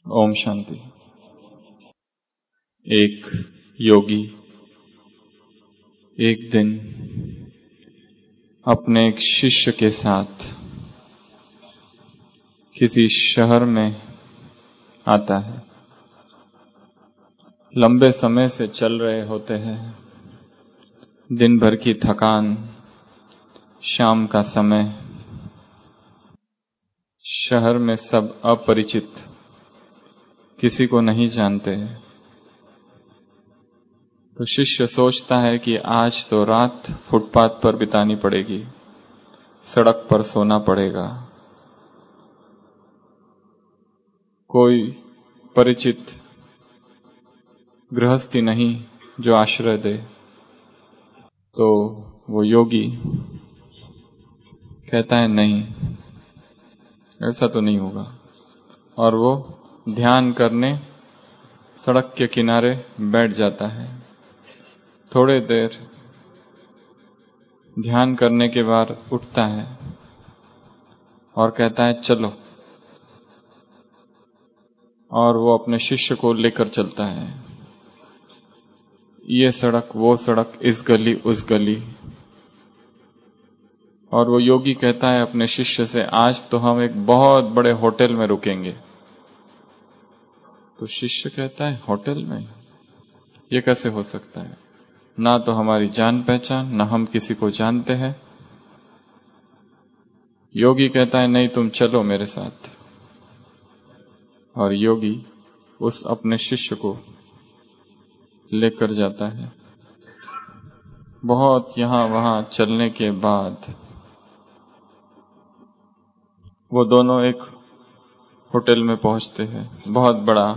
ओम शांति। एक योगी एक दिन अपने एक शिष्य के साथ किसी शहर में आता है। लंबे समय से चल रहे होते हैं, दिन भर की थकान, शाम का समय, शहर में सब अपरिचित, किसी को नहीं जानते हैं। तो शिष्य सोचता है कि आज तो रात फुटपाथ पर बितानी पड़ेगी, सड़क पर सोना पड़ेगा। कोई परिचित गृहस्थी नहीं जो आश्रय दे। तो वो योगी कहता है नहीं, ऐसा तो नहीं होगा, और वो ध्यान करने सड़क के किनारे बैठ जाता है। थोड़े देर ध्यान करने के बाद उठता है और कहता है चलो, और वो अपने शिष्य को लेकर चलता है। ये सड़क, वो सड़क, इस गली, उस गली। और वो योगी कहता है अपने शिष्य से, आज तो हम एक बहुत बड़े होटल में रुकेंगे। तो शिष्य कहता है होटल में? ये कैसे हो सकता है? ना तो हमारी जान पहचान, ना हम किसी को जानते हैं। योगी कहता है नहीं, तुम चलो मेरे साथ। और योगी उस अपने शिष्य को लेकर जाता है। बहुत यहां वहां चलने के बाद वो दोनों एक होटल में पहुंचते हैं, बहुत बड़ा,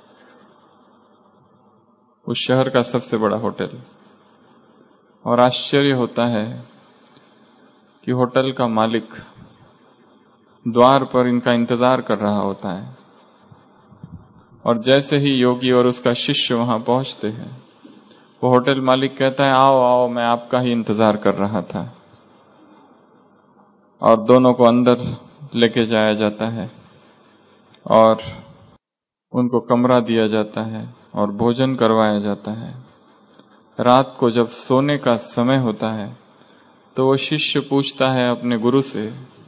उस शहर का सबसे बड़ा होटल। और आश्चर्य होता है कि होटल का मालिक द्वार पर इनका इंतजार कर रहा होता है। और जैसे ही योगी और उसका शिष्य वहां पहुंचते हैं, वो होटल मालिक कहता है आओ आओ, मैं आपका ही इंतजार कर रहा था। और दोनों को अंदर लेके जाया जाता है और उनको कमरा दिया जाता है और भोजन करवाया जाता है। रात को जब सोने का समय होता है तो वो शिष्य पूछता है अपने गुरु से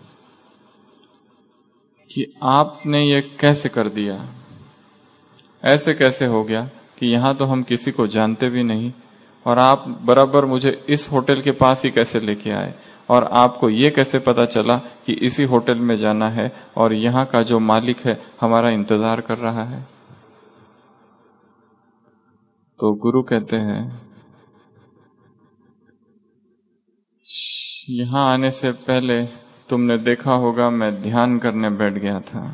कि आपने ये कैसे कर दिया? ऐसे कैसे हो गया कि यहां तो हम किसी को जानते भी नहीं, और आप बराबर मुझे इस होटल के पास ही कैसे लेके आए? और आपको ये कैसे पता चला कि इसी होटल में जाना है और यहां का जो मालिक है हमारा इंतजार कर रहा है? तो गुरु कहते हैं, यहां आने से पहले तुमने देखा होगा मैं ध्यान करने बैठ गया था।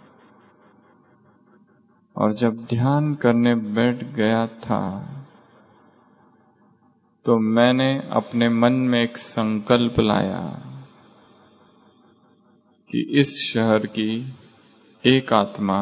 और जब ध्यान करने बैठ गया था तो मैंने अपने मन में एक संकल्प लाया कि इस शहर की एक आत्मा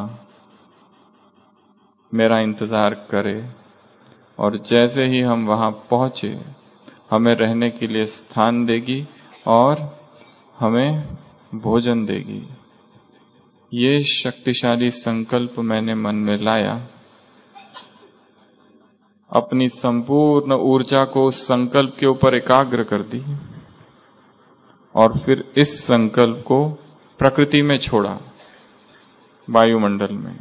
मेरा इंतजार करे, और जैसे ही हम वहां पहुंचे हमें रहने के लिए स्थान देगी और हमें भोजन देगी। ये शक्तिशाली संकल्प मैंने मन में लाया, अपनी संपूर्ण ऊर्जा को उस संकल्प के ऊपर एकाग्र कर दी और फिर इस संकल्प को प्रकृति में छोड़ा, वायुमंडल में।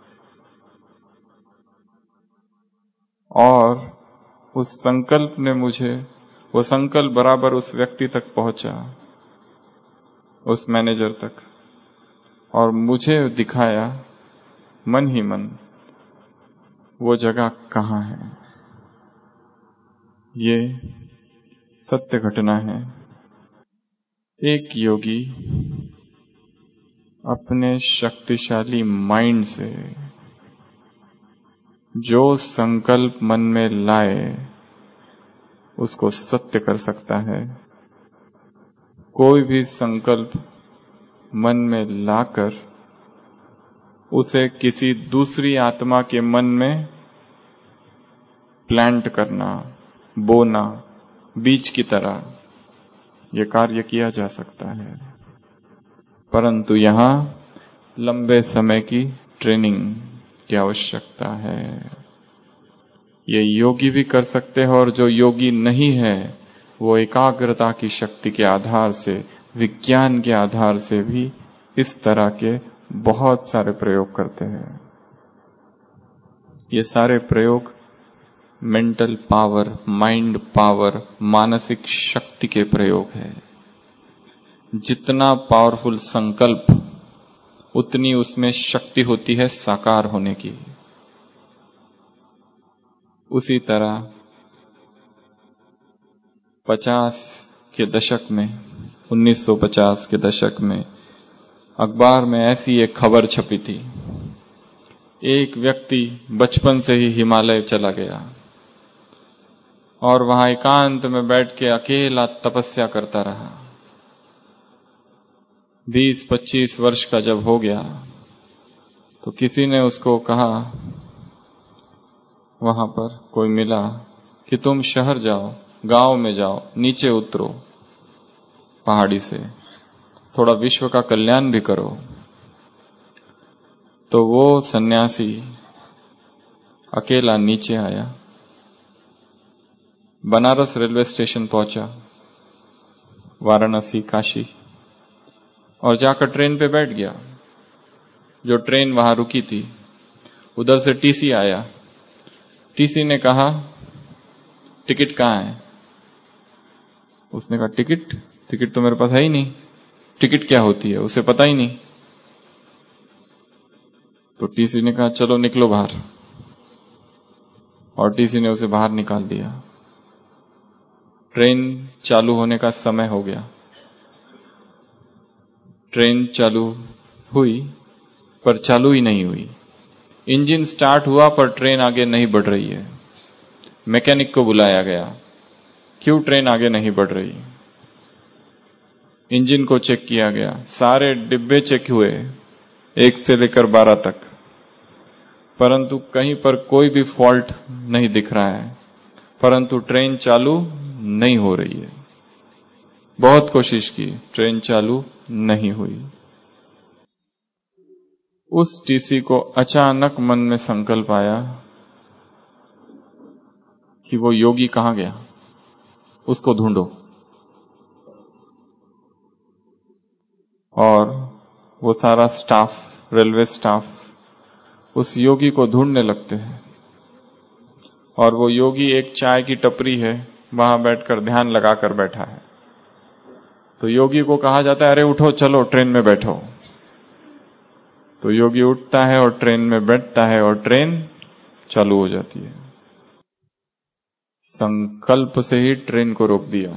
और उस संकल्प ने मुझे, वो संकल्प बराबर उस व्यक्ति तक पहुंचा, उस मैनेजर तक, और मुझे दिखाया मन ही मन वो जगह कहां है। ये सत्य घटना है। एक योगी अपने शक्तिशाली माइंड से जो संकल्प मन में लाए उसको सत्य कर सकता है। कोई भी संकल्प मन में लाकर उसे किसी दूसरी आत्मा के मन में प्लांट करना, बोना, बीज की तरह यह कार्य किया जा सकता है। परंतु यहां लंबे समय की ट्रेनिंग की आवश्यकता है। ये योगी भी कर सकते हैं, और जो योगी नहीं है वो एकाग्रता की शक्ति के आधार से, विज्ञान के आधार से भी इस तरह के बहुत सारे प्रयोग करते हैं। ये सारे प्रयोग मेंटल पावर, माइंड पावर, मानसिक शक्ति के प्रयोग है। जितना पावरफुल संकल्प, उतनी उसमें शक्ति होती है साकार होने की। उसी तरह 50 के दशक में, 1950 के दशक में अखबार में ऐसी एक खबर छपी थी। एक व्यक्ति बचपन से ही हिमालय चला गया और वहां एकांत में बैठ के अकेला तपस्या करता रहा। 20-25 वर्ष का जब हो गया तो किसी ने उसको कहा, वहां पर कोई मिला, कि तुम शहर जाओ, गांव में जाओ, नीचे उतरो पहाड़ी से, थोड़ा विश्व का कल्याण भी करो। तो वो सन्यासी अकेला नीचे आया, बनारस रेलवे स्टेशन पहुंचा, वाराणसी, काशी, और जाकर ट्रेन पे बैठ गया। जो ट्रेन वहां रुकी थी, उधर से टीसी आया। टीसी ने कहा, टिकट कहाँ है? उसने कहा, टिकट तो मेरे पास है ही नहीं। टिकट क्या होती है उसे पता ही नहीं। तो टीसी ने कहा, चलो निकलो बाहर, और टीसी ने उसे बाहर निकाल दिया। ट्रेन चालू होने का समय हो गया। ट्रेन चालू हुई पर चालू ही नहीं हुई। इंजन स्टार्ट हुआ पर ट्रेन आगे नहीं बढ़ रही है। मैकेनिक को बुलाया गया, क्यों ट्रेन आगे नहीं बढ़ रही? इंजन को चेक किया गया, सारे डिब्बे चेक हुए 1 से लेकर 12 तक, परंतु कहीं पर कोई भी फॉल्ट नहीं दिख रहा है, परंतु ट्रेन चालू नहीं हो रही है। बहुत कोशिश की, ट्रेन चालू नहीं हुई। उस टीसी को अचानक मन में संकल्प आया कि वो योगी कहां गया, उसको ढूंढो। और वो सारा स्टाफ, रेलवे स्टाफ, उस योगी को ढूंढने लगते हैं। और वो योगी एक चाय की टपरी है, वहां बैठकर ध्यान लगाकर बैठा है। तो योगी को कहा जाता है, अरे उठो, चलो ट्रेन में बैठो। तो योगी उठता है और ट्रेन में बैठता है और ट्रेन चालू हो जाती है। संकल्प से ही ट्रेन को रोक दिया।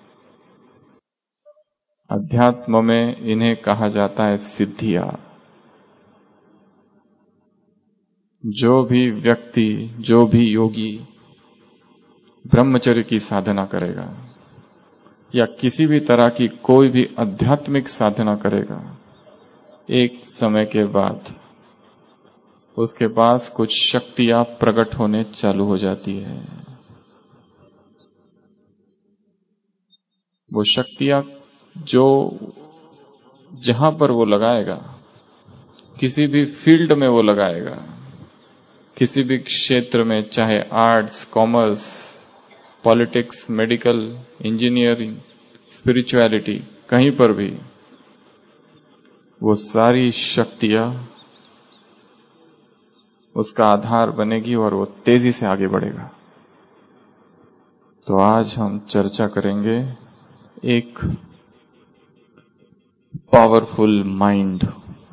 अध्यात्म में इन्हें कहा जाता है सिद्धियां। जो भी व्यक्ति, जो भी योगी ब्रह्मचर्य की साधना करेगा या किसी भी तरह की कोई भी आध्यात्मिक साधना करेगा, एक समय के बाद उसके पास कुछ शक्तियां प्रकट होने चालू हो जाती है। वो शक्तियां जो जहां पर वो लगाएगा, किसी भी फील्ड में वो लगाएगा, किसी भी क्षेत्र में, चाहे arts, commerce, politics, medical, engineering, spirituality, कहीं पर भी वो सारी शक्तियां उसका आधार बनेगी और वो तेजी से आगे बढ़ेगा। तो आज हम चर्चा करेंगे एक पावरफुल माइंड।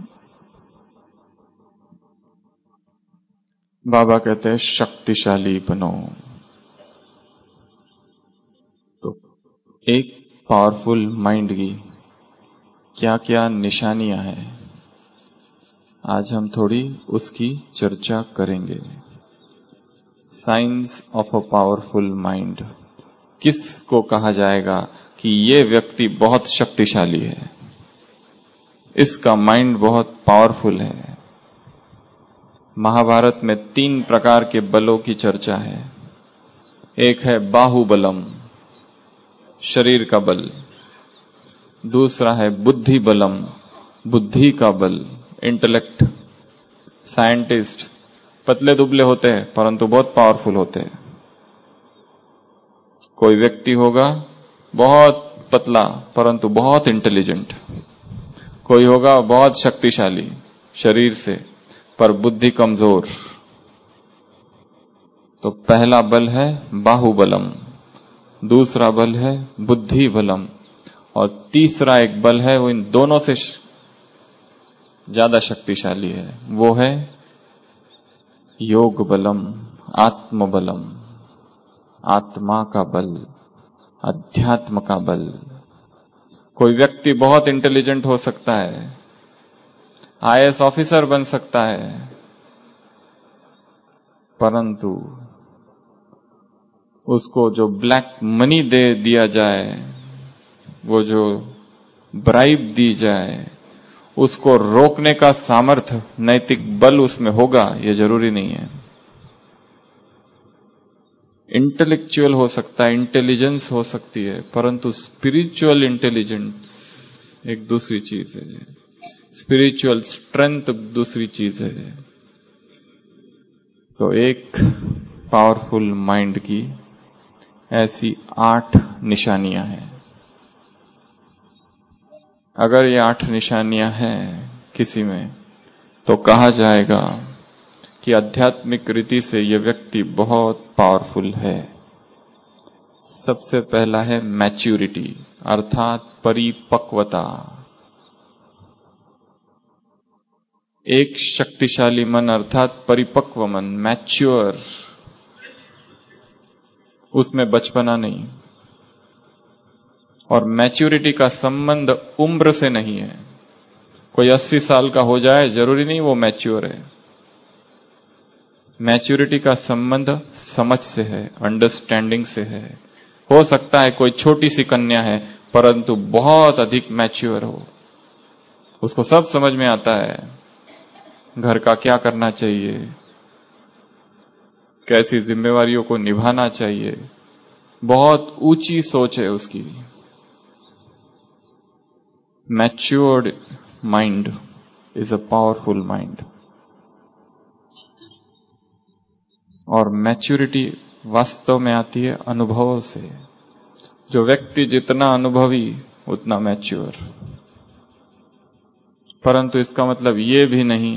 बाबा कहते हैं शक्तिशाली बनो। तो एक पावरफुल माइंड की क्या क्या निशानियां हैं, आज हम थोड़ी उसकी चर्चा करेंगे। Science of a powerful mind. किसको कहा जाएगा कि ये व्यक्ति बहुत शक्तिशाली है, इसका माइंड बहुत पावरफुल है? महाभारत में 3 प्रकार के बलों की चर्चा है। एक है बाहुबलम, शरीर का बल। दूसरा है बुद्धि बलम, बुद्धि का बल, इंटेलेक्ट। साइंटिस्ट पतले दुबले होते हैं परंतु बहुत पावरफुल होते हैं। कोई व्यक्ति होगा बहुत पतला परंतु बहुत इंटेलिजेंट, कोई होगा बहुत शक्तिशाली शरीर से पर बुद्धि कमजोर। तो पहला बल है बाहुबलम, दूसरा बल है बुद्धि बलम, और तीसरा एक बल है वो इन दोनों से ज्यादा शक्तिशाली है, वो है योग बलम, आत्म बलम, आत्मा का बल, अध्यात्म का बल। कोई व्यक्ति बहुत इंटेलिजेंट हो सकता है, आईएएस ऑफिसर बन सकता है, परंतु उसको जो ब्लैक मनी दे दिया जाए, वो जो ब्राइब दी जाए, उसको रोकने का सामर्थ्य, नैतिक बल उसमें होगा, ये जरूरी नहीं है। इंटेलेक्चुअल हो सकता है, इंटेलिजेंस हो सकती है, परंतु स्पिरिचुअल इंटेलिजेंस एक दूसरी चीज है, स्पिरिचुअल स्ट्रेंथ दूसरी चीज है। तो एक पावरफुल माइंड की ऐसी 8 निशानियां हैं। अगर ये 8 निशानियां हैं किसी में, तो कहा जाएगा कि आध्यात्मिक रीति से यह व्यक्ति बहुत पावरफुल है। सबसे पहला है मैच्योरिटी, अर्थात परिपक्वता। एक शक्तिशाली मन अर्थात परिपक्व मन, मैच्योर, उसमें बचपना नहीं। और मैच्योरिटी का संबंध उम्र से नहीं है। कोई 80 साल का हो जाए जरूरी नहीं वो मैच्योर है। मैच्योरिटी का संबंध समझ से है, अंडरस्टैंडिंग से है। हो सकता है कोई छोटी सी कन्या है परंतु बहुत अधिक मैच्योर हो, उसको सब समझ में आता है, घर का क्या करना चाहिए, कैसी जिम्मेवारियों को निभाना चाहिए, बहुत ऊंची सोच है उसकी। Matured mind is a powerful mind. और मैच्योरिटी वास्तव में आती है अनुभवों से। जो व्यक्ति जितना अनुभवी उतना मैच्योर। परंतु इसका मतलब ये भी नहीं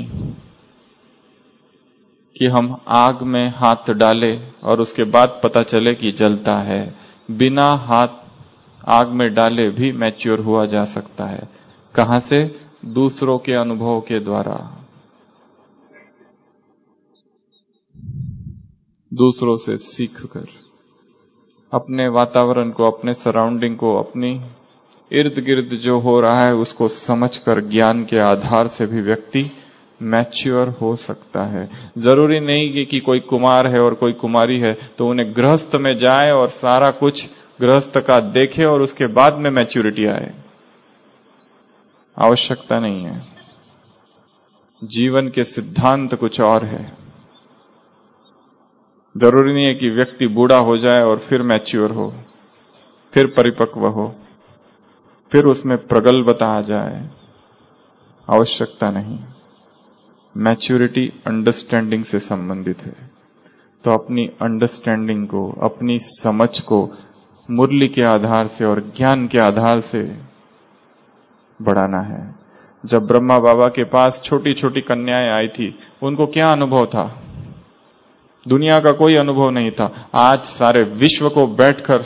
कि हम आग में हाथ डालें और उसके बाद पता चले कि जलता है। बिना हाथ आग में डाले भी मैच्योर हुआ जा सकता है। कहां से? दूसरों के अनुभव के द्वारा, दूसरों से सीखकर, अपने वातावरण को, अपने सराउंडिंग को, अपनी इर्द गिर्द जो हो रहा है उसको समझकर, ज्ञान के आधार से भी व्यक्ति मैच्योर हो सकता है। जरूरी नहीं कि कोई कुमार है और कोई कुमारी है तो उन्हें गृहस्थ में जाए और सारा कुछ गृहस्थ का देखे और उसके बाद में मैच्योरिटी आए। आवश्यकता नहीं है। जीवन के सिद्धांत कुछ और है। जरूरी नहीं है कि व्यक्ति बूढ़ा हो जाए और फिर मैच्योर हो, फिर परिपक्व हो, फिर उसमें प्रगल्भता आ जाए। आवश्यकता नहीं। मैच्योरिटी अंडरस्टैंडिंग से संबंधित है। तो अपनी अंडरस्टैंडिंग को, अपनी समझ को मुरली के आधार से और ज्ञान के आधार से बढ़ाना है। जब ब्रह्मा बाबा के पास छोटी छोटी कन्याएं आई थी, उनको क्या अनुभव था? दुनिया का कोई अनुभव नहीं था। आज सारे विश्व को बैठकर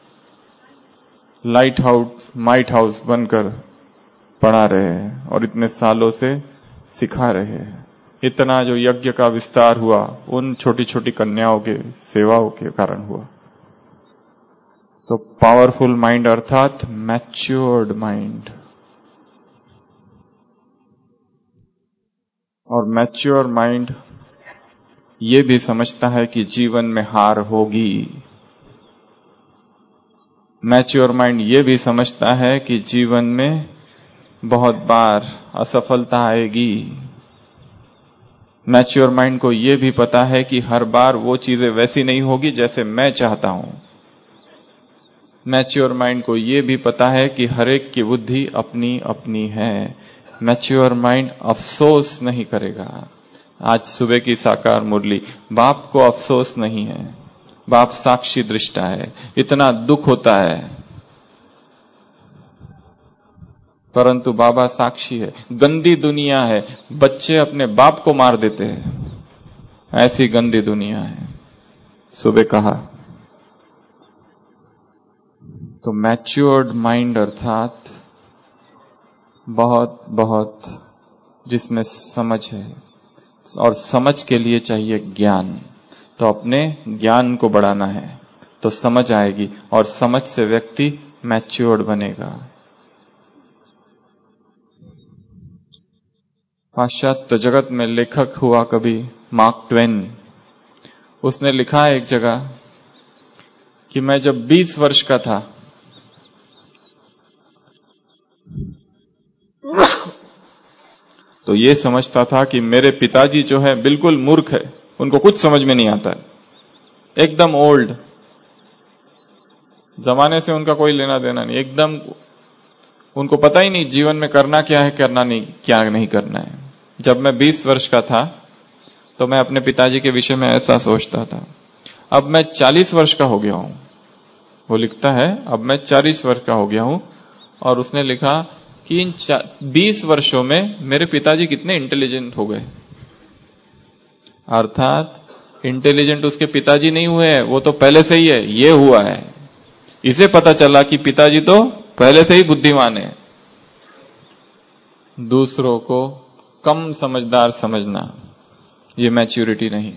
लाइट हाउस, माइट हाउस बनकर पढ़ा रहे हैं और इतने सालों से सिखा रहे हैं। इतना जो यज्ञ का विस्तार हुआ उन छोटी छोटी कन्याओं के सेवाओं के कारण हुआ। तो पावरफुल माइंड अर्थात मैच्योर्ड माइंड। और मैच्योर माइंड ये भी समझता है कि जीवन में हार होगी। मैच्योर माइंड ये भी समझता है कि जीवन में बहुत बार असफलता आएगी। मैच्योर माइंड को ये भी पता है कि हर बार वो चीजें वैसी नहीं होगी जैसे मैं चाहता हूं। मैच्योर माइंड को ये भी पता है कि हर एक की बुद्धि अपनी अपनी है। मैच्योर माइंड अफसोस नहीं करेगा। आज सुबह की साकार मुरली, बाप को अफसोस नहीं है, बाप साक्षी दृष्टा है, इतना दुख होता है परंतु बाबा साक्षी है। गंदी दुनिया है, बच्चे अपने बाप को मार देते हैं, ऐसी गंदी दुनिया है। सुबह कहा तो मैच्योर्ड माइंड अर्थात बहुत बहुत जिसमें समझ है, और समझ के लिए चाहिए ज्ञान, तो अपने ज्ञान को बढ़ाना है तो समझ आएगी, और समझ से व्यक्ति मैच्योर्ड बनेगा। पाश्चात्य जगत में लेखक हुआ कभी मार्क ट्वेन, उसने लिखा एक जगह कि मैं जब 20 वर्ष का था तो ये समझता था कि मेरे पिताजी जो है बिल्कुल मूर्ख है, उनको कुछ समझ में नहीं आता है, एकदम ओल्ड, जमाने से उनका कोई लेना देना नहीं, एकदम उनको पता ही नहीं जीवन में करना क्या है, करना नहीं क्या नहीं करना है। जब मैं 20 वर्ष का था तो मैं अपने पिताजी के विषय में ऐसा सोचता था। अब मैं 40 वर्ष का हो गया हूं, वो लिखता है अब मैं 40 वर्ष का हो गया हूं, और उसने लिखा कि इन 20 वर्षों में मेरे पिताजी कितने इंटेलिजेंट हो गए। अर्थात इंटेलिजेंट उसके पिताजी नहीं हुए हैं, वो तो पहले से ही है, ये हुआ है। इसे पता चला कि पिताजी तो पहले से ही बुद्धिमान है। दूसरों को कम समझदार समझना, ये मैच्योरिटी नहीं।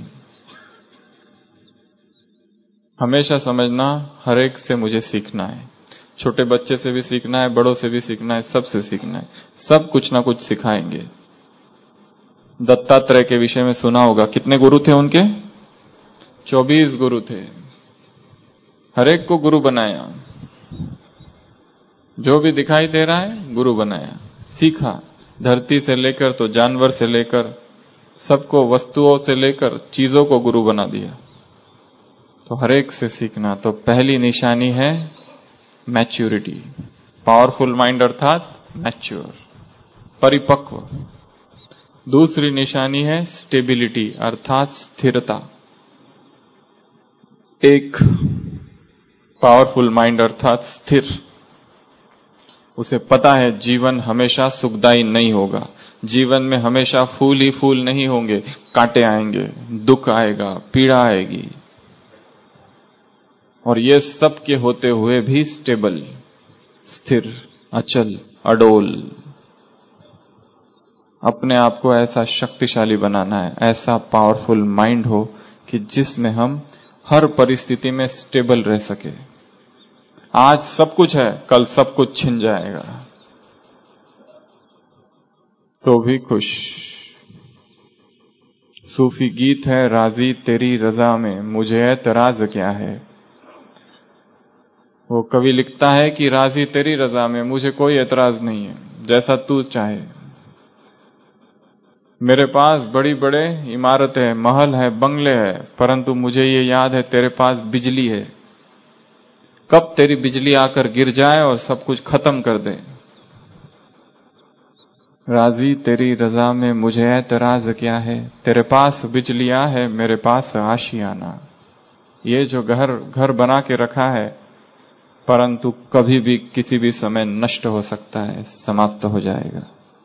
हमेशा समझना हर एक से मुझे सीखना है, छोटे बच्चे से भी सीखना है, बड़ों से भी सीखना है, सबसे सीखना है, सब कुछ ना कुछ सिखाएंगे। दत्तात्रेय के विषय में सुना होगा, कितने गुरु थे उनके? 24 गुरु थे, हर एक को गुरु बनाया, जो भी दिखाई दे रहा है गुरु बनाया, सीखा। धरती से लेकर तो जानवर से लेकर सबको, वस्तुओं से लेकर चीजों को गुरु बना दिया। तो हर एक से सीखना, तो पहली निशानी है मैच्योरिटी, पावरफुल माइंड अर्थात मैच्योर, परिपक्व। दूसरी निशानी है स्टेबिलिटी अर्थात स्थिरता। एक पावरफुल माइंड अर्थात स्थिर, उसे पता है जीवन हमेशा सुखदायी नहीं होगा, जीवन में हमेशा फूल ही फूल नहीं होंगे, कांटे आएंगे, दुख आएगा, पीड़ा आएगी, और ये सब के होते हुए भी स्टेबल, स्थिर, अचल, अडोल। अपने आप को ऐसा शक्तिशाली बनाना है, ऐसा पावरफुल माइंड हो कि जिसमें हम हर परिस्थिति में स्टेबल रह सके। आज सब कुछ है, कल सब कुछ छिन जाएगा, तो भी खुश। सूफी गीत है, राजी तेरी रजा में मुझे एतराज क्या है। वो कवि लिखता है कि राजी तेरी रजा में मुझे कोई एतराज नहीं है, जैसा तू चाहे। मेरे पास बड़ी बड़े इमारतें है, महल है, बंगले है, परंतु मुझे ये याद है तेरे पास बिजली है, कब तेरी बिजली आकर गिर जाए और सब कुछ खत्म कर दे। राजी तेरी रजा में मुझे एतराज क्या है, तेरे पास बिजलियां है, मेरे पास आशियाना। ये जो घर बना के रखा है, परंतु कभी भी किसी भी समय नष्ट हो सकता है, समाप्त हो जाएगा।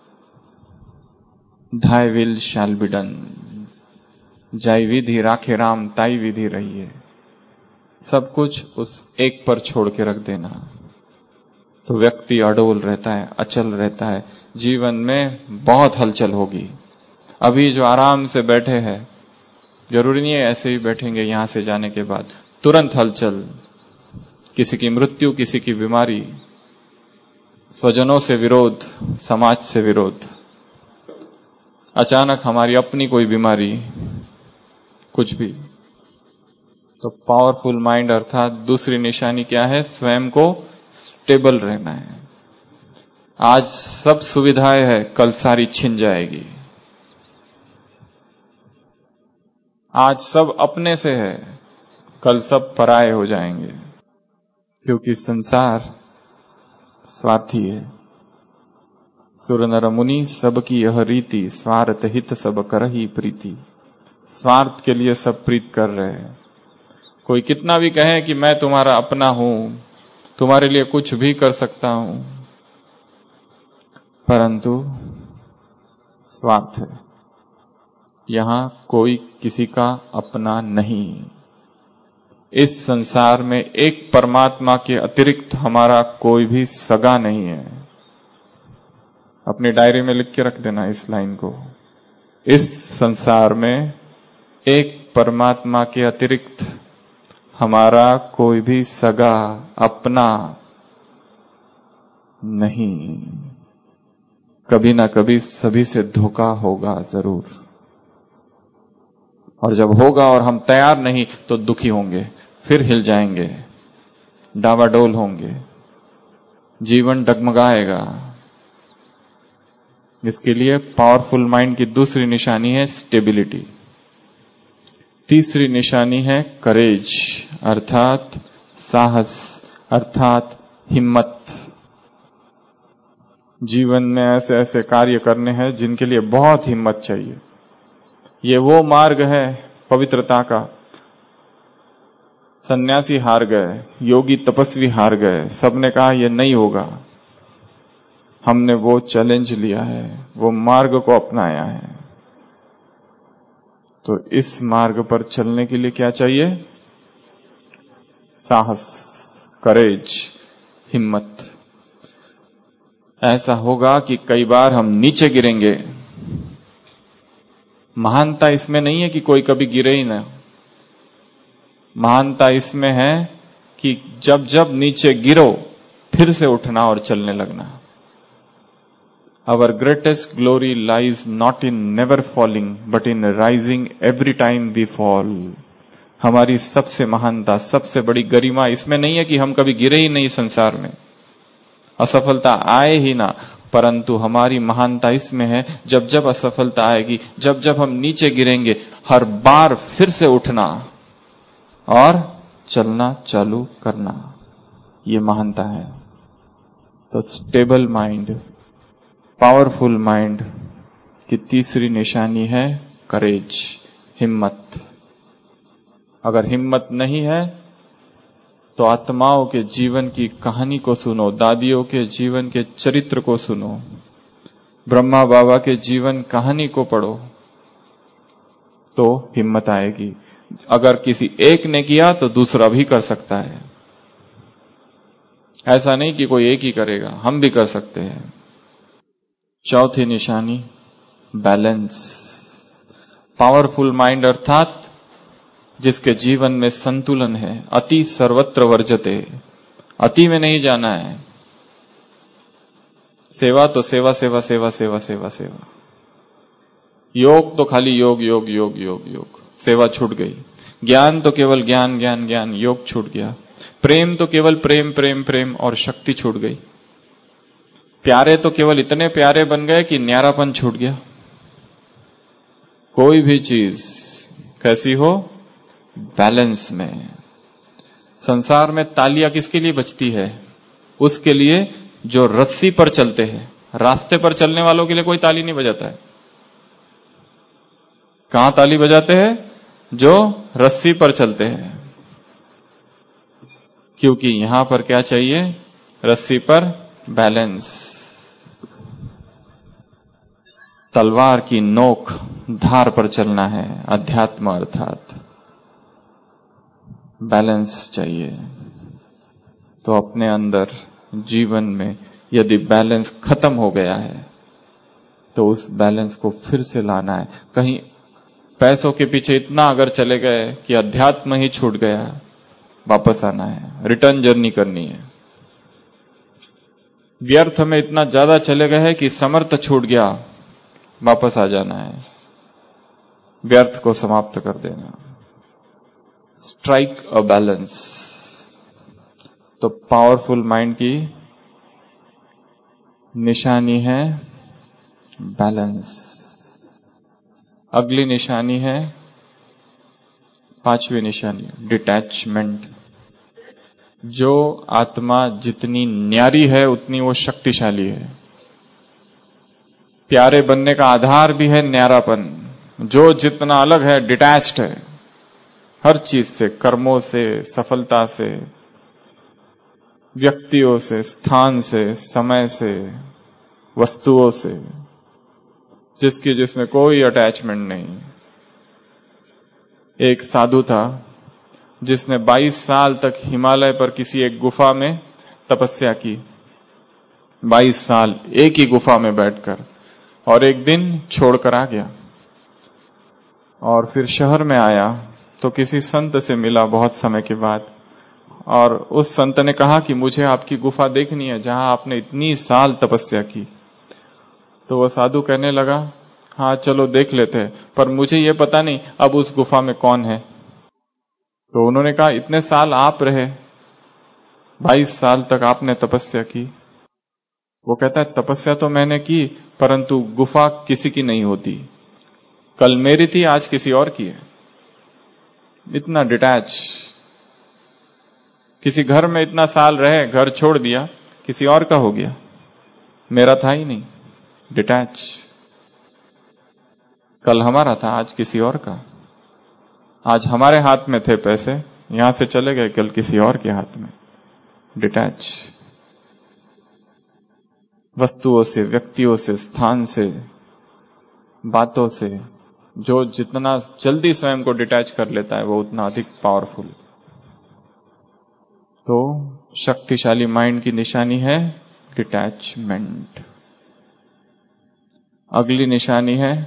Thy will shall be done, जय विधि राखे राम ताई विधि रही है। सब कुछ उस एक पर छोड़ के रख देना, तो व्यक्ति अडोल रहता है, अचल रहता है। जीवन में बहुत हलचल होगी। अभी जो आराम से बैठे हैं, जरूरी नहीं है ऐसे ही बैठेंगे यहां से जाने के बाद, तुरंत हलचल, किसी की मृत्यु, किसी की बीमारी, स्वजनों से विरोध, समाज से विरोध, अचानक हमारी अपनी कोई बीमारी, कुछ भी। तो पावरफुल माइंड अर्थात दूसरी निशानी क्या है? स्वयं को स्टेबल रहना है। आज सब सुविधाएं है, कल सारी छिन जाएगी। आज सब अपने से है, कल सब पराये हो जाएंगे, क्योंकि संसार स्वार्थी है। सुर नर मुनि सबकी यह रीति, स्वार्थ हित सब करहि प्रीति। स्वार्थ के लिए सब प्रीत कर रहे हैं। कोई कितना भी कहे कि मैं तुम्हारा अपना हूं, तुम्हारे लिए कुछ भी कर सकता हूं, परंतु स्वार्थ है। यहां कोई किसी का अपना नहीं। इस संसार में एक परमात्मा के अतिरिक्त हमारा कोई भी सगा नहीं है। अपनी डायरी में लिख के रख देना इस लाइन को। इस संसार में एक परमात्मा के अतिरिक्त हमारा कोई भी सगा अपना नहीं। कभी ना कभी सभी से धोखा होगा जरूर, और जब होगा और हम तैयार नहीं तो दुखी होंगे, फिर हिल जाएंगे, डावाडोल होंगे, जीवन डगमगाएगा। इसके लिए पावरफुल माइंड की दूसरी निशानी है स्टेबिलिटी। तीसरी निशानी है करेज, अर्थात साहस, अर्थात हिम्मत। जीवन में ऐसे ऐसे कार्य करने हैं जिनके लिए बहुत हिम्मत चाहिए। ये वो मार्ग है पवित्रता का। सन्यासी हार गए, योगी तपस्वी हार गए, सबने कहा ये नहीं होगा। हमने वो चैलेंज लिया है, वो मार्ग को अपनाया है। तो इस मार्ग पर चलने के लिए क्या चाहिए? साहस, करेज, हिम्मत। ऐसा होगा कि कई बार हम नीचे गिरेंगे। महानता इसमें नहीं है कि कोई कभी गिरे ही ना। महानता इसमें है कि जब जब नीचे गिरो फिर से उठना और चलने लगना। Our greatest glory lies not in never falling, but in rising every time we fall. हमारी सबसे महानता, सबसे बड़ी गरिमा इसमें नहीं है कि हम कभी गिरे ही नहीं संसार में, असफलता आए ही ना, परंतु हमारी महानता इसमें है जब जब असफलता आएगी, जब जब हम नीचे गिरेंगे, हर बार फिर से उठना और चलना चालू करना। ये महानता है। तो स्टेबल माइंड, पावरफुल माइंड की तीसरी निशानी है करेज, हिम्मत। अगर हिम्मत नहीं है तो आत्माओं के जीवन की कहानी को सुनो, दादियों के जीवन के चरित्र को सुनो, ब्रह्मा बाबा के जीवन कहानी को पढ़ो, तो हिम्मत आएगी। अगर किसी एक ने किया तो दूसरा भी कर सकता है। ऐसा नहीं कि कोई एक ही करेगा, हम भी कर सकते हैं। चौथी निशानी बैलेंस। पावरफुल माइंड अर्थात जिसके जीवन में संतुलन है। अति सर्वत्र वर्जते, अति में नहीं जाना है। सेवा तो सेवा सेवा सेवा सेवा सेवा सेवा, योग तो खाली योग योग योग योग योग, सेवा छूट गई। ज्ञान तो केवल ज्ञान ज्ञान ज्ञान, योग छूट गया। प्रेम तो केवल प्रेम प्रेम प्रेम और शक्ति छूट गई। प्यारे तो केवल इतने प्यारे बन गए कि न्यारापन छूट गया। कोई भी चीज कैसी हो, बैलेंस में। संसार में तालियां किसके लिए बजती है? उसके लिए जो रस्सी पर चलते हैं। रास्ते पर चलने वालों के लिए कोई ताली नहीं बजाता है। कहां ताली बजाते हैं? जो रस्सी पर चलते हैं। क्योंकि यहां पर क्या चाहिए? रस्सी पर बैलेंस। तलवार की नोक धार पर चलना है, अध्यात्म अर्थात बैलेंस चाहिए। तो अपने अंदर जीवन में यदि बैलेंस खत्म हो गया है तो उस बैलेंस को फिर से लाना है। कहीं पैसों के पीछे इतना अगर चले गए कि अध्यात्म ही छूट गया, वापस आना है, रिटर्न जर्नी करनी है। व्यर्थ में इतना ज्यादा चले गए कि समर्थ छूट गया, वापस आ जाना है, व्यर्थ को समाप्त कर देना। Strike a balance. तो पावरफुल माइंड की निशानी है बैलेंस। अगली निशानी है, पांचवी निशानी, डिटैचमेंट। जो आत्मा जितनी न्यारी है उतनी वो शक्तिशाली है। प्यारे बनने का आधार भी है न्यारापन। जो जितना अलग है, डिटैच्ड है हर चीज से, कर्मों से, सफलता से, व्यक्तियों से, स्थान से, समय से, वस्तुओं से, जिसमें कोई अटैचमेंट नहीं। एक साधु था जिसने 22 साल तक हिमालय पर किसी एक गुफा में तपस्या की। 22 साल एक ही गुफा में बैठकर, और एक दिन छोड़कर आ गया। और फिर शहर में आया तो किसी संत से मिला बहुत समय के बाद, और उस संत ने कहा कि मुझे आपकी गुफा देखनी है जहां आपने इतनी साल तपस्या की। तो वह साधु कहने लगा, हाँ चलो देख लेते हैं, पर मुझे यह पता नहीं अब उस गुफा में कौन है। तो उन्होंने कहा, इतने साल आप रहे, 22 साल तक आपने तपस्या की। वो कहता है, तपस्या तो मैंने की, परंतु गुफा किसी की नहीं होती। कल मेरी थी, आज किसी और की है। इतना डिटैच। किसी घर में इतना साल रहे, घर छोड़ दिया, किसी और का हो गया, मेरा था ही नहीं। डिटैच। कल हमारा था, आज किसी और का। आज हमारे हाथ में थे पैसे, यहां से चले गए, कल किसी और के हाथ में। डिटैच। वस्तुओं से, व्यक्तियों से, स्थान से, बातों से जो जितना जल्दी स्वयं को डिटैच कर लेता है वो उतना अधिक पावरफुल। तो शक्तिशाली माइंड की निशानी है डिटैचमेंट। अगली निशानी है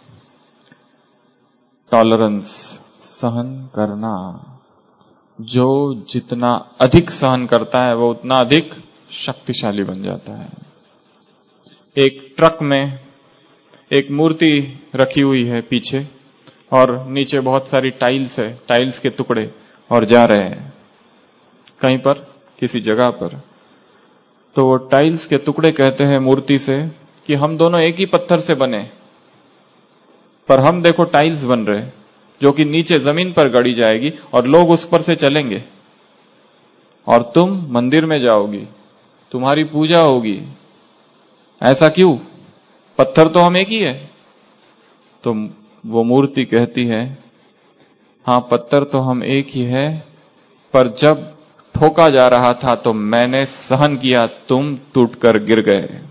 टॉलरेंस, सहन करना। जो जितना अधिक सहन करता है वो उतना अधिक शक्तिशाली बन जाता है। एक ट्रक में एक मूर्ति रखी हुई है पीछे, और नीचे बहुत सारी टाइल्स है, टाइल्स के टुकड़े, और जा रहे हैं कहीं पर, किसी जगह पर। तो वो टाइल्स के टुकड़े कहते हैं मूर्ति से कि हम दोनों एक ही पत्थर से बने, पर हम देखो टाइल्स बन रहे, जो कि नीचे जमीन पर गड़ी जाएगी और लोग उस पर से चलेंगे, और तुम मंदिर में जाओगी, तुम्हारी पूजा होगी। ऐसा क्यों? पत्थर तो हम एक ही है। तो वो मूर्ति कहती है, हां पत्थर तो हम एक ही है, पर जब ठोका जा रहा था तो मैंने सहन किया, तुम टूटकर गिर गए।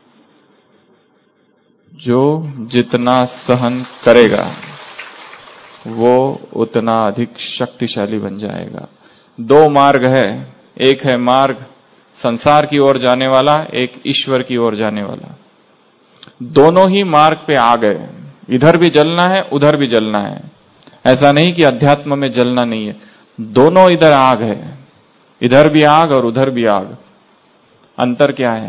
जो जितना सहन करेगा वो उतना अधिक शक्तिशाली बन जाएगा। दो मार्ग है, एक है मार्ग संसार की ओर जाने वाला, एक ईश्वर की ओर जाने वाला। दोनों ही मार्ग पे आ गए। इधर भी जलना है, उधर भी जलना है। ऐसा नहीं कि अध्यात्म में जलना नहीं है, दोनों इधर आग है, इधर भी आग और उधर भी आग। अंतर क्या है?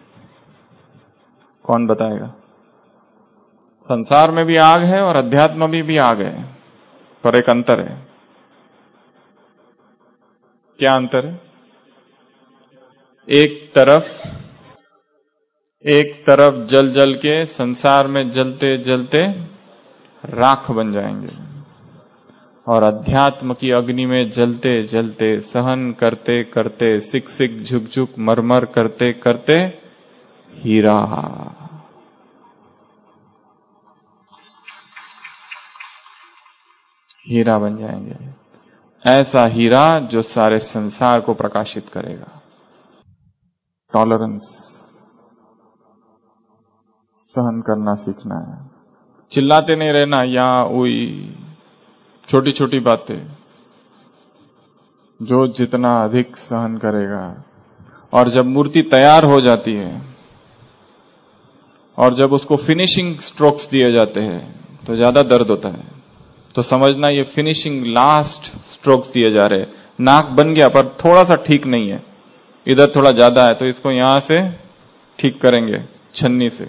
कौन बताएगा? संसार में भी आग है और अध्यात्म में भी आग है, पर एक अंतर है। क्या अंतर है? एक तरफ जल जल के संसार में जलते जलते राख बन जाएंगे, और अध्यात्म की अग्नि में जलते जलते, सहन करते करते, सिक सिक झुक झुक मरमर करते करते हीरा। हीरा बन जाएंगे। ऐसा हीरा जो सारे संसार को प्रकाशित करेगा। टॉलरेंस, सहन करना सीखना है। चिल्लाते नहीं रहना, या उई छोटी छोटी बातें। जो जितना अधिक सहन करेगा, और जब मूर्ति तैयार हो जाती है और जब उसको फिनिशिंग स्ट्रोक्स दिए जाते हैं तो ज्यादा दर्द होता है। तो समझना ये फिनिशिंग लास्ट स्ट्रोक्स दिए जा रहे हैं। नाक बन गया पर थोड़ा सा ठीक नहीं है, इधर थोड़ा ज्यादा है, तो इसको यहां से ठीक करेंगे छन्नी से।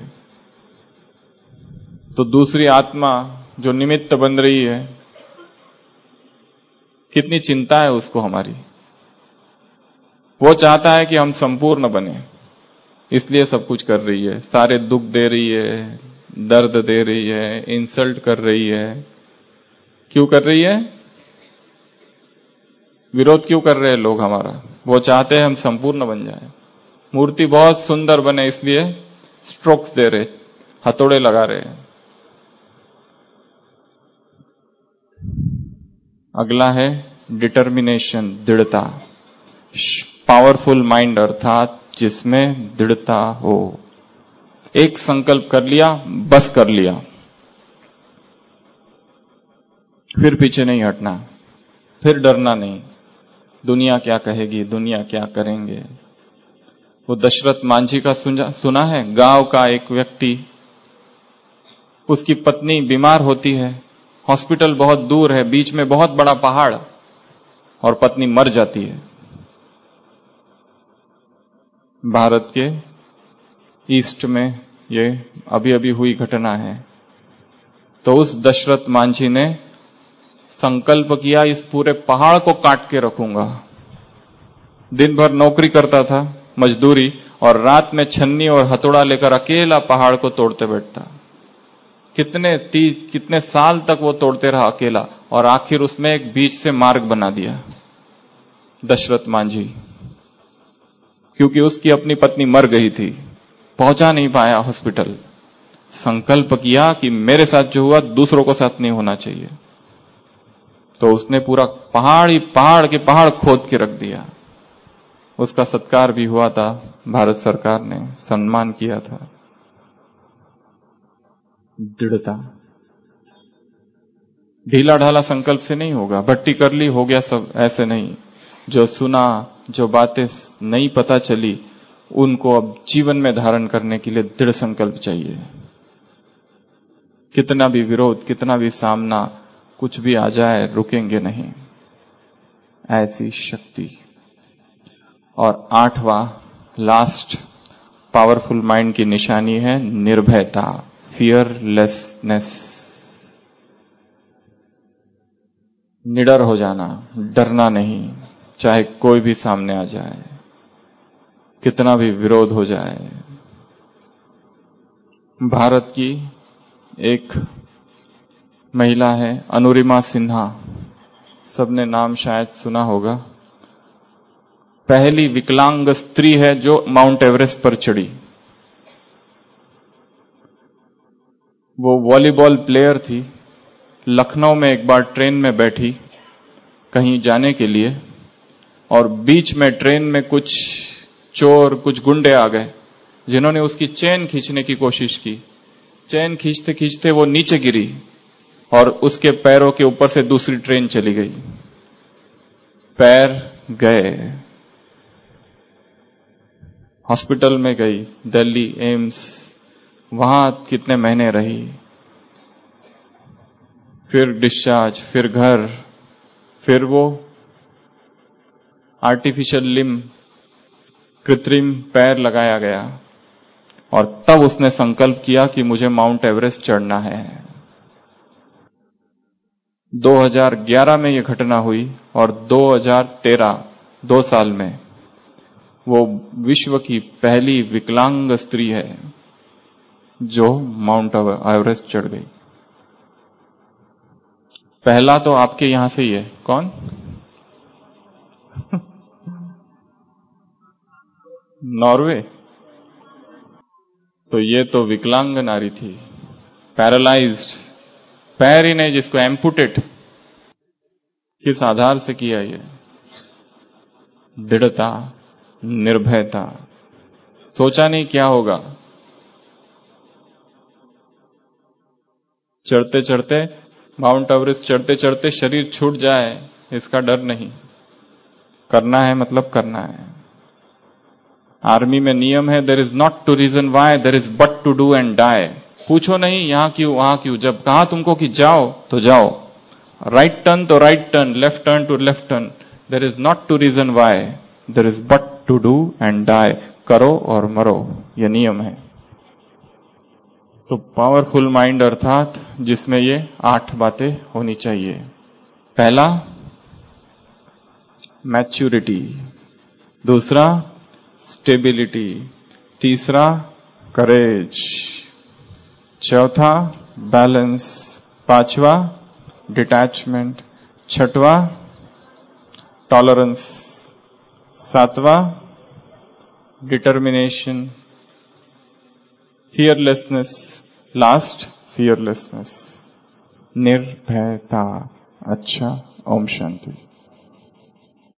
तो दूसरी आत्मा जो निमित्त बन रही है, कितनी चिंता है उसको हमारी। वो चाहता है कि हम संपूर्ण बने, इसलिए सब कुछ कर रही है। सारे दुख दे रही है, दर्द दे रही है, इंसल्ट कर रही है। क्यों कर रही है? विरोध क्यों कर रहे हैं लोग हमारा? वो चाहते हैं हम संपूर्ण बन जाए, मूर्ति बहुत सुंदर बने, इसलिए स्ट्रोक्स दे रहे, हथौड़े लगा रहे हैं। अगला है डिटर्मिनेशन, दृढ़ता। पावरफुल माइंड अर्थात जिसमें दृढ़ता हो। एक संकल्प कर लिया, बस कर लिया, फिर पीछे नहीं हटना, फिर डरना नहीं, दुनिया क्या कहेगी, दुनिया क्या करेंगे। वो दशरथ मांझी का सुना है? गांव का एक व्यक्ति, उसकी पत्नी बीमार होती है, हॉस्पिटल बहुत दूर है, बीच में बहुत बड़ा पहाड़, और पत्नी मर जाती है। भारत के ईस्ट में ये अभी अभी हुई घटना है। तो उस दशरथ मांझी ने संकल्प किया, इस पूरे पहाड़ को काट के रखूंगा। दिन भर नौकरी करता था, मजदूरी, और रात में छन्नी और हथौड़ा लेकर अकेला पहाड़ को तोड़ते बैठता। कितने साल तक वो तोड़ते रहा अकेला, और आखिर उसमें एक बीच से मार्ग बना दिया दशरथ मांझी, क्योंकि उसकी अपनी पत्नी मर गई थी, पहुंचा नहीं पाया हॉस्पिटल। संकल्प किया कि मेरे साथ जो हुआ दूसरों को साथ नहीं होना चाहिए। तो उसने पूरा पहाड़ के पहाड़ खोद के रख दिया। उसका सत्कार भी हुआ था, भारत सरकार ने सम्मान किया था। दृढ़ता, ढीला ढाला संकल्प से नहीं होगा, भट्टी कर ली हो गया सब, ऐसे नहीं। जो सुना, जो बातें नहीं पता चली, उनको अब जीवन में धारण करने के लिए दृढ़ संकल्प चाहिए। कितना भी विरोध, कितना भी सामना, कुछ भी आ जाए, रुकेंगे नहीं, ऐसी शक्ति। और 8वां लास्ट पावरफुल माइंड की निशानी है निर्भयता, फियरलेसनेस। निडर हो जाना, डरना नहीं, चाहे कोई भी सामने आ जाए, कितना भी विरोध हो जाए। भारत की एक महिला है अनुरिमा सिन्हा, सबने नाम शायद सुना होगा। पहली विकलांग स्त्री है जो माउंट एवरेस्ट पर चढ़ी। वो वॉलीबॉल प्लेयर थी। लखनऊ में एक बार ट्रेन में बैठी कहीं जाने के लिए, और बीच में ट्रेन में कुछ चोर, कुछ गुंडे आ गए, जिन्होंने उसकी चेन खींचने की कोशिश की। चेन खींचते खींचते वो नीचे गिरी और उसके पैरों के ऊपर से दूसरी ट्रेन चली गई, पैर गए। हॉस्पिटल में गई, दिल्ली एम्स, वहां कितने महीने रही, फिर डिस्चार्ज, फिर घर, फिर वो आर्टिफिशियल लिम्ब, कृत्रिम पैर लगाया गया, और तब उसने संकल्प किया कि मुझे माउंट एवरेस्ट चढ़ना है। 2011 में यह घटना हुई, और 2013, 2 साल में वो विश्व की पहली विकलांग स्त्री है जो माउंट एवरेस्ट चढ़ गई। पहला तो आपके यहां से ही है, कौन? नॉर्वे। तो ये तो विकलांग नारी थी, पैरालाइज्ड, पैर ही नहीं, जिसको एम्पुटेट। किस आधार से किया ये? दृढ़ता, निर्भयता। सोचा नहीं क्या होगा, चढ़ते चढ़ते, माउंट एवरेस्ट चढ़ते चढ़ते शरीर छूट जाए, इसका डर नहीं। करना है मतलब करना है। आर्मी में नियम है, there is not to reason why, there is but to do and die. पूछो नहीं यहां क्यों, वहां क्यों, जब कहा तुमको कि जाओ तो जाओ। राइट टर्न तो राइट टर्न, लेफ्ट टर्न तो left turn. There is not to reason why, there is but to do and die. करो और मरो, यह नियम है। तो पावरफुल माइंड अर्थात जिसमें ये 8 बातें होनी चाहिए। पहला मैच्योरिटी, दूसरा स्टेबिलिटी, तीसरा करेज, चौथा बैलेंस, पांचवा डिटैचमेंट, छठवां टॉलरेंस, सातवां डिटर्मिनेशन, फियरलेसनेस, लास्ट, फियरलेसनेस, निर्भयता। अच्छा, ओम शांति।